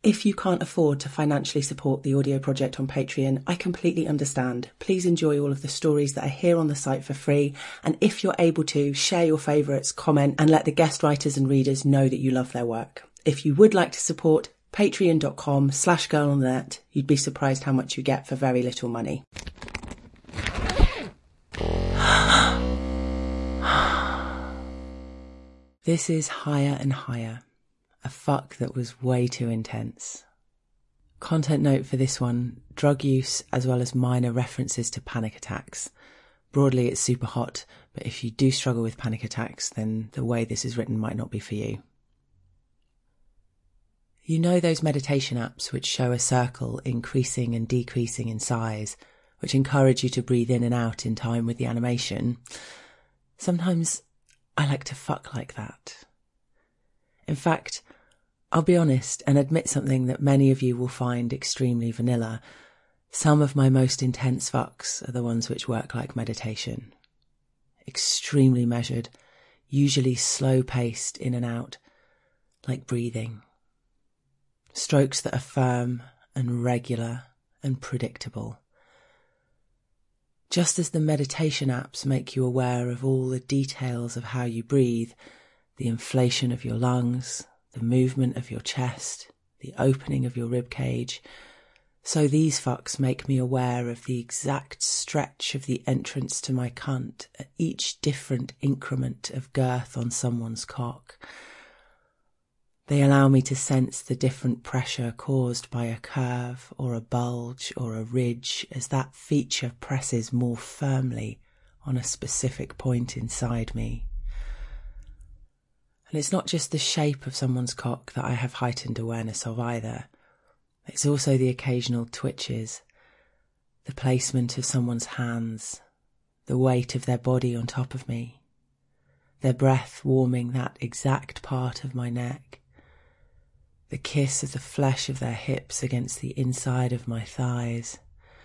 If you can't afford to financially support the audio project on Patreon, I completely understand. Please enjoy all of the stories that are here on the site for free. And if you're able to, share your favourites, comment, and let the guest writers and readers know that you love their work. If you would like to support, patreon.com/girlonthenet. You'd be surprised how much you get for very little money. This is Higher and Higher. A fuck that was way too intense. Content note for this one, drug use as well as minor references to panic attacks. Broadly it's super hot, but if you do struggle with panic attacks, then the way this is written might not be for you. You know those meditation apps which show a circle increasing and decreasing in size, which encourage you to breathe in and out in time with the animation? Sometimes I like to fuck like that. In fact, I'll be honest and admit something that many of you will find extremely vanilla. Some of my most intense fucks are the ones which work like meditation. Extremely measured, usually slow-paced in and out, like breathing. Strokes that are firm and regular and predictable. Just as the meditation apps make you aware of all the details of how you breathe, the inflation of your lungs, the movement of your chest, the opening of your rib cage, so these fucks make me aware of the exact stretch of the entrance to my cunt at each different increment of girth on someone's cock. They allow me to sense the different pressure caused by a curve or a bulge or a ridge as that feature presses more firmly on a specific point inside me. And it's not just the shape of someone's cock that I have heightened awareness of either. It's also the occasional twitches, the placement of someone's hands, the weight of their body on top of me, their breath warming that exact part of my neck, the kiss of the flesh of their hips against the inside of my thighs.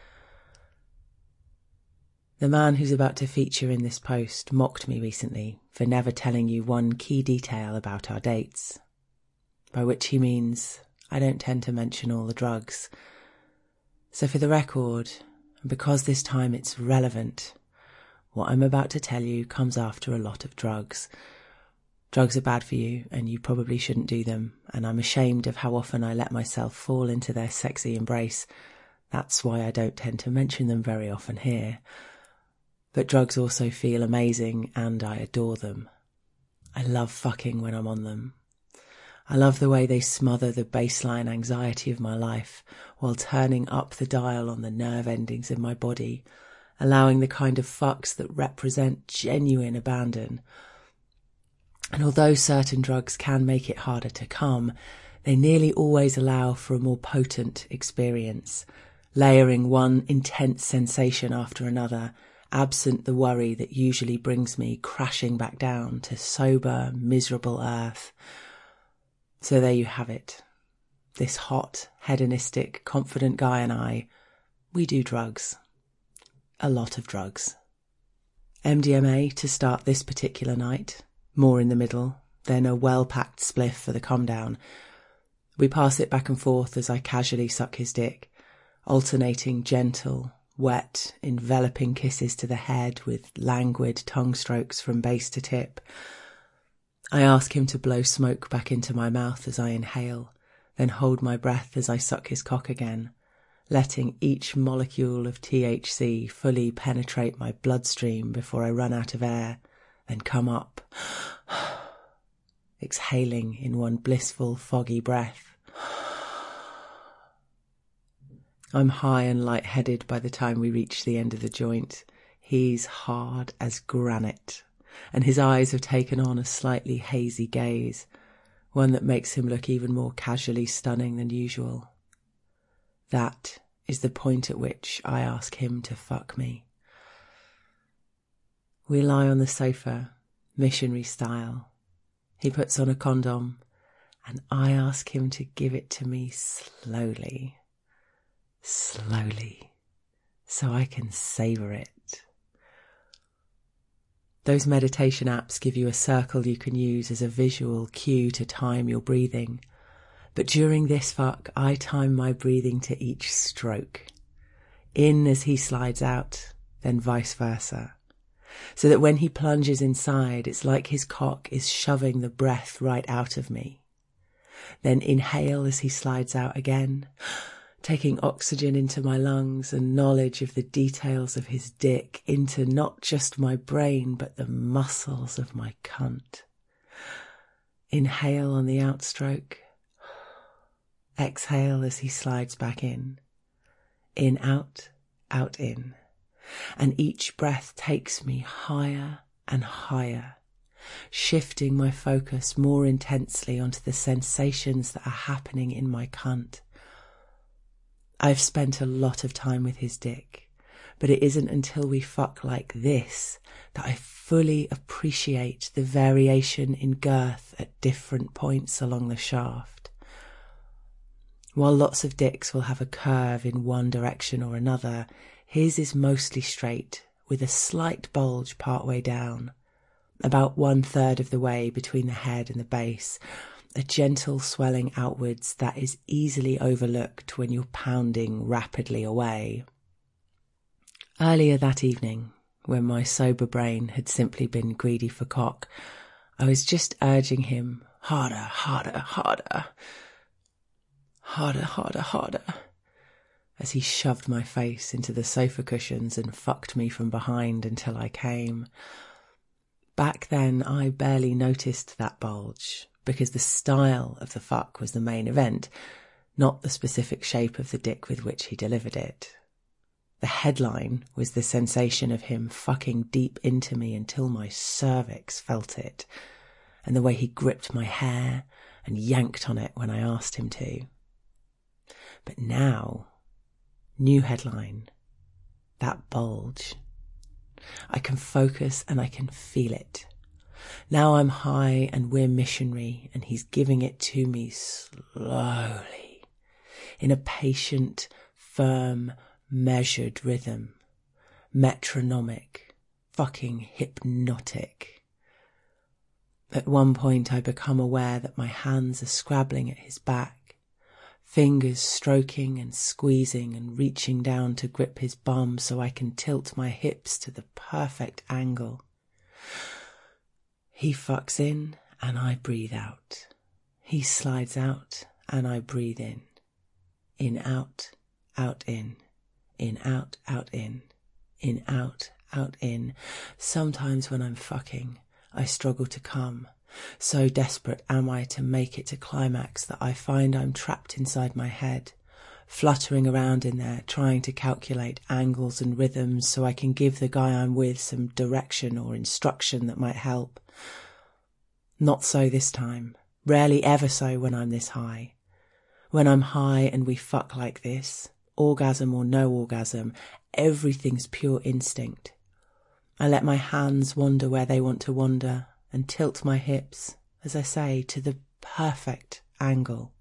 The man who's about to feature in this post mocked me recently for never telling you one key detail about our dates, by which he means I don't tend to mention all the drugs. So for the record, and because this time it's relevant, what I'm about to tell you comes after a lot of drugs. Drugs are bad for you, and you probably shouldn't do them, and I'm ashamed of how often I let myself fall into their sexy embrace. That's why I don't tend to mention them very often here. But drugs also feel amazing, and I adore them. I love fucking when I'm on them. I love the way they smother the baseline anxiety of my life while turning up the dial on the nerve endings in my body, allowing the kind of fucks that represent genuine abandon. And although certain drugs can make it harder to come, they nearly always allow for a more potent experience, layering one intense sensation after another, absent the worry that usually brings me crashing back down to sober, miserable earth. So there you have it. This hot, hedonistic, confident guy and I, we do drugs. A lot of drugs. MDMA to start this particular night, more in the middle, then a well-packed spliff for the calm down. We pass it back and forth as I casually suck his dick, alternating gentle, wet, enveloping kisses to the head with languid tongue strokes from base to tip. I ask him to blow smoke back into my mouth as I inhale, then hold my breath as I suck his cock again, letting each molecule of THC fully penetrate my bloodstream before I run out of air, then come up, exhaling in one blissful, foggy breath. I'm high and lightheaded by the time we reach the end of the joint. He's hard as granite, and his eyes have taken on a slightly hazy gaze, one that makes him look even more casually stunning than usual. That is the point at which I ask him to fuck me. We lie on the sofa, missionary style. He puts on a condom, and I ask him to give it to me slowly, so I can savour it. Those meditation apps give you a circle you can use as a visual cue to time your breathing. But during this fuck, I time my breathing to each stroke. In as he slides out, then vice versa. So that when he plunges inside, it's like his cock is shoving the breath right out of me. Then inhale as he slides out again, taking oxygen into my lungs and knowledge of the details of his dick into not just my brain, but the muscles of my cunt. Inhale on the outstroke. Exhale as he slides back in. In, out, out, in. And each breath takes me higher and higher, shifting my focus more intensely onto the sensations that are happening in my cunt. I've spent a lot of time with his dick, but it isn't until we fuck like this that I fully appreciate the variation in girth at different points along the shaft. While lots of dicks will have a curve in one direction or another, his is mostly straight, with a slight bulge partway down, about 1/3 of the way between the head and the base, a gentle swelling outwards that is easily overlooked when you're pounding rapidly away. Earlier that evening, when my sober brain had simply been greedy for cock, I was just urging him, harder, harder, harder, harder, harder, harder, as he shoved my face into the sofa cushions and fucked me from behind until I came. Back then, I barely noticed that bulge, because the style of the fuck was the main event, not the specific shape of the dick with which he delivered it. The headline was the sensation of him fucking deep into me until my cervix felt it, and the way he gripped my hair and yanked on it when I asked him to. But now, new headline, that bulge. I can focus and I can feel it. Now I'm high and we're missionary, and he's giving it to me slowly, in a patient, firm, measured rhythm, metronomic, fucking hypnotic. At one point I become aware that my hands are scrabbling at his back, fingers stroking and squeezing and reaching down to grip his bum so I can tilt my hips to the perfect angle. He fucks in and I breathe out. He slides out and I breathe in. In, out, out, in. In, out, out, in. In, out, out, in. Sometimes when I'm fucking, I struggle to come. So desperate am I to make it to climax that I find I'm trapped inside my head, fluttering around in there, trying to calculate angles and rhythms so I can give the guy I'm with some direction or instruction that might help. Not so this time. Rarely ever so when I'm this high. When I'm high and we fuck like this, orgasm or no orgasm, everything's pure instinct. I let my hands wander where they want to wander and tilt my hips, as I say, to the perfect angle.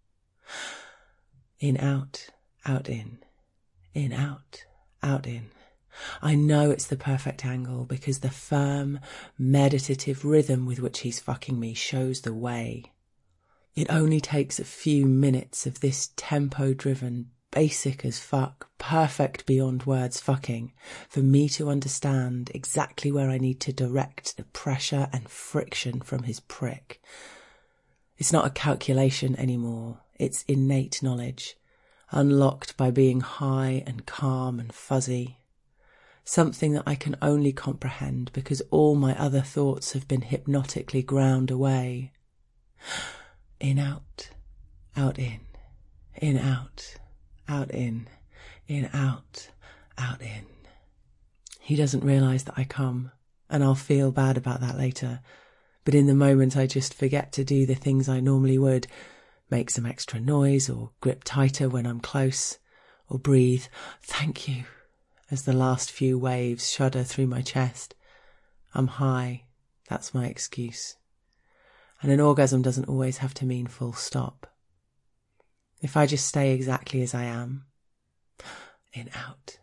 In, out, out, in. In, out, out, in. I know it's the perfect angle because the firm, meditative rhythm with which he's fucking me shows the way. It only takes a few minutes of this tempo-driven, basic as fuck, perfect beyond words fucking, for me to understand exactly where I need to direct the pressure and friction from his prick. It's not a calculation anymore, it's innate knowledge, unlocked by being high and calm and fuzzy. Something that I can only comprehend because all my other thoughts have been hypnotically ground away. In, out, in. In, out, in. In, out, in. He doesn't realise that I come, and I'll feel bad about that later. But in the moment I just forget to do the things I normally would, make some extra noise or grip tighter when I'm close, or breathe, thank you, as the last few waves shudder through my chest. I'm high, that's my excuse. And an orgasm doesn't always have to mean full stop. If I just stay exactly as I am, in, out,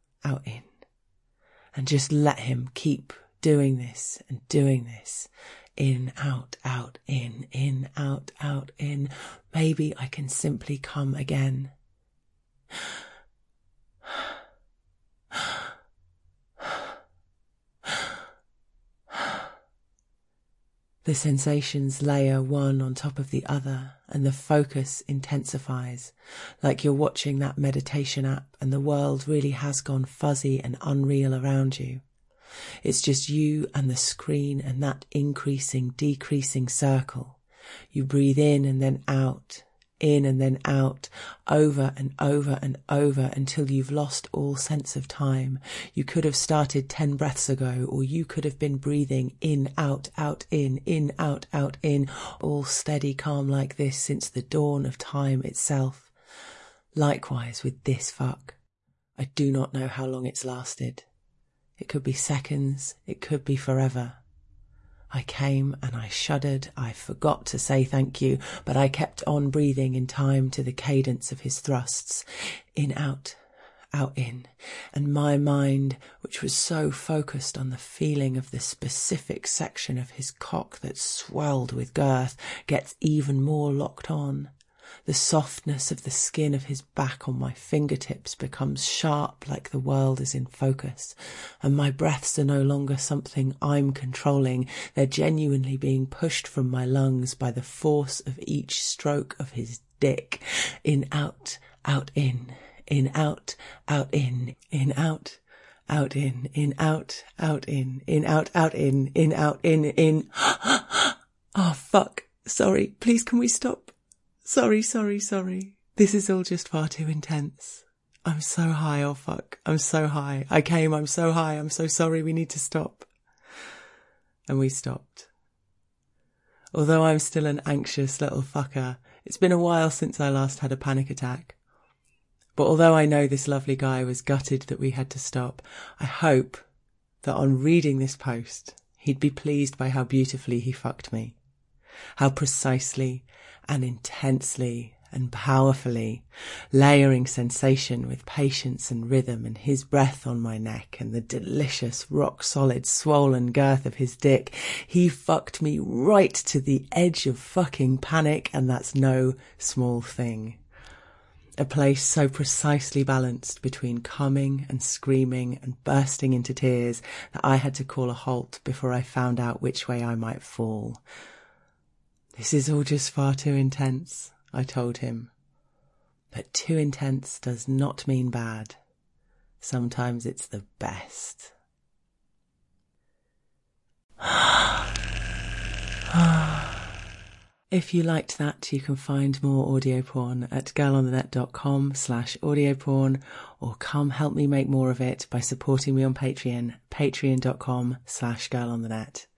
in, and just let him keep doing this and doing this, In, out, in, out, in. Maybe I can simply come again. The sensations layer one on top of the other, and the focus intensifies, like you're watching that meditation app and the world really has gone fuzzy and unreal around you. It's just you and the screen and that increasing, decreasing circle. You breathe in and then out, in and then out, over and over and over until you've lost all sense of time. You could have started 10 breaths ago, or you could have been breathing in, out, in, out, in, all steady, calm like this since the dawn of time itself. Likewise with this fuck. I do not know how long it's lasted. It could be seconds, it could be forever. I came and I shuddered, I forgot to say thank you, but I kept on breathing in time to the cadence of his thrusts. In, out in. And my mind, which was so focused on the feeling of the specific section of his cock that swelled with girth, gets even more locked on. The softness of the skin of his back on my fingertips becomes sharp like the world is in focus, and my breaths are no longer something I'm controlling. They're genuinely being pushed from my lungs by the force of each stroke of his dick. In, out in. In, out in. In, out in. In, out in. In, out in. In, out in. Oh, fuck. Sorry. Please, can we stop? Sorry. This is all just far too intense. I'm so high, oh fuck. I'm so high. I'm so high. I'm so sorry. We need to stop. And we stopped. Although I'm still an anxious little fucker, it's been a while since I last had a panic attack. But although I know this lovely guy was gutted that we had to stop, I hope that on reading this post, he'd be pleased by how beautifully he fucked me. How precisely and intensely and powerfully, layering sensation with patience and rhythm, and his breath on my neck and the delicious rock-solid swollen girth of his dick. He fucked me right to the edge of fucking panic, and that's no small thing. A place so precisely balanced between coming and screaming and bursting into tears that I had to call a halt before I found out which way I might fall. This is all just far too intense, I told him. But too intense does not mean bad. Sometimes it's the best. If you liked that, you can find more audio porn at girlonthenet.com/audioporn, or come help me make more of it by supporting me on Patreon, patreon.com/girlonthenet.